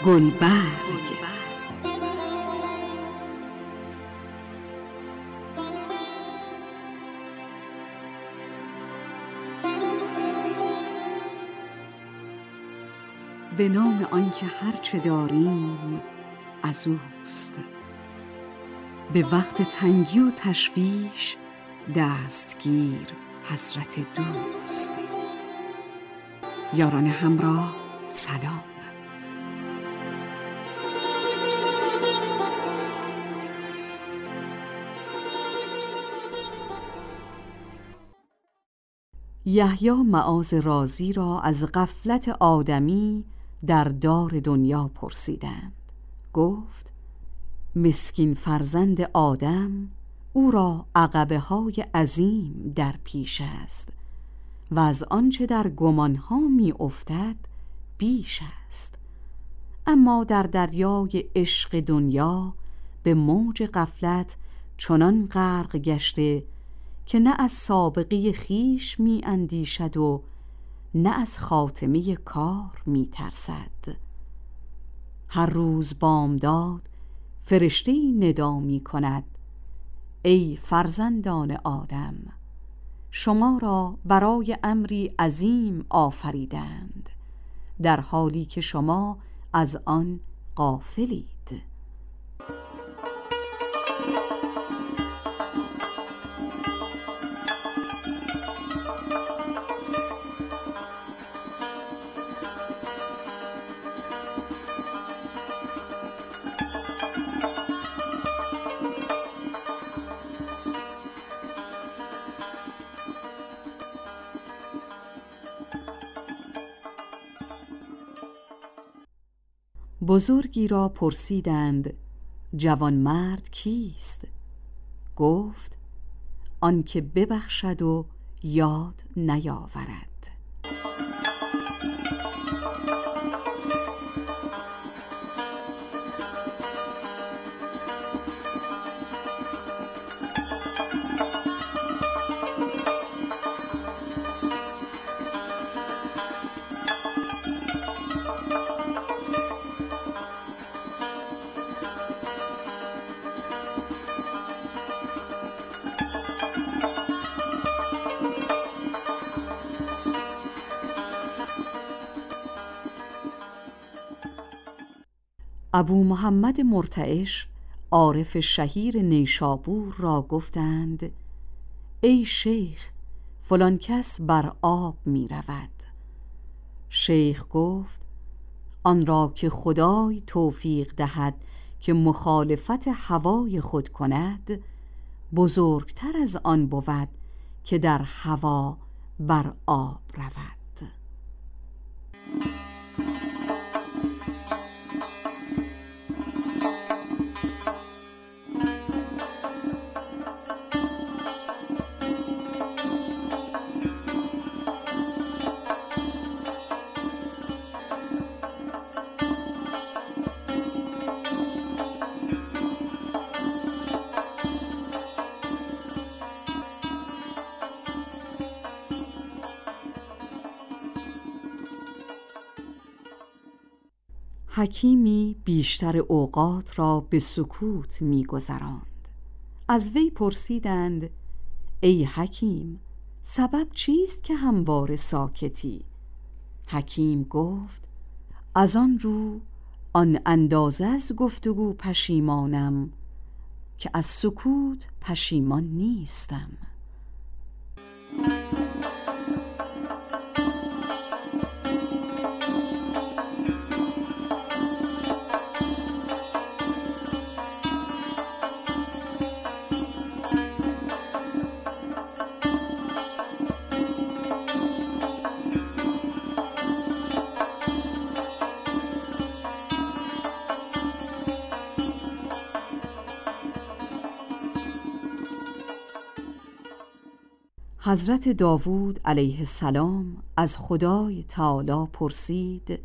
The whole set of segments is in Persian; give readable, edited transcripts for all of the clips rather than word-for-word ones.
گلبرگ. به نام آنکه هرچه داریم از اوست، به وقت تنگی و تشویش دستگیر حضرت دوست. یاران همراه سلام. یحیی معاذ رازی را از غفلت آدمی در دار دنیا پرسیدند. گفت: مسکین فرزند آدم، او را عقبه های عظیم در پیش است و از آنچه در گمانها می افتد بیش است، اما در دریای عشق دنیا به موج غفلت چنان غرق گشته که نه از سابقه خیش می اندیشد و نه از خاتمه کار می ترسد. هر روز بامداد فرشته‌ای ندا می کند: ای فرزندان آدم، شما را برای امری عظیم آفریدند، در حالی که شما از آن غافلید. بزرگی را پرسیدند: جوانمرد کیست؟ گفت: آن که ببخشد و یاد نیاورد. ابو محمد مرتعش عارف شهیر نیشابور را گفتند: ای شیخ، فلان کس بر آب می رود. شیخ گفت: آن را که خدای توفیق دهد که مخالفت هوای خود کند، بزرگتر از آن بود که در هوا بر آب رود. حکیمی بیشتر اوقات را به سکوت می گذراند. از وی پرسیدند: ای حکیم، سبب چیست که همواره ساکتی؟ حکیم گفت: از آن رو آن اندازه از گفتگو پشیمانم که از سکوت پشیمان نیستم. حضرت داوود علیه السلام از خدای تعالی پرسید: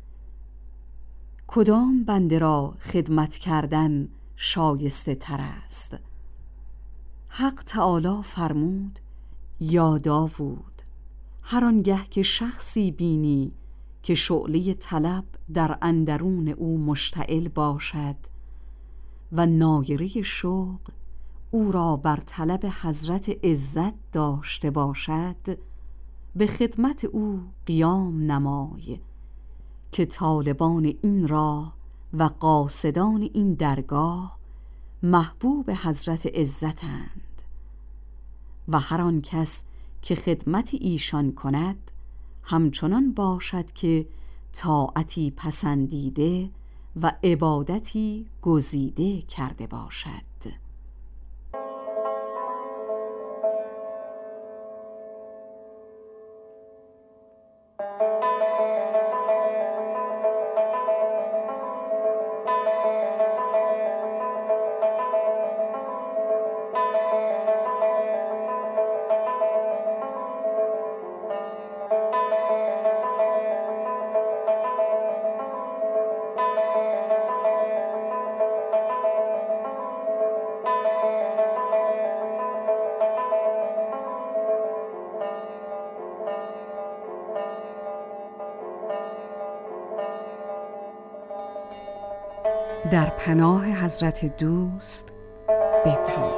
کدام بنده را خدمت کردن شایسته تر است؟ حق تعالی فرمود: یا داوود، هر آنگه که شخصی بینی که شعله طلب در اندرون او مشتعل باشد و نایره شوق او را بر طلب حضرت عزت داشته باشد، به خدمت او قیام نمای که طالبان این راه و قاصدان این درگاه محبوب حضرت عزتند و هر آن کس که خدمت ایشان کند همچنان باشد که طاعتی پسندیده و عبادتی گزیده کرده باشد. در پناه حضرت دوست بدرود.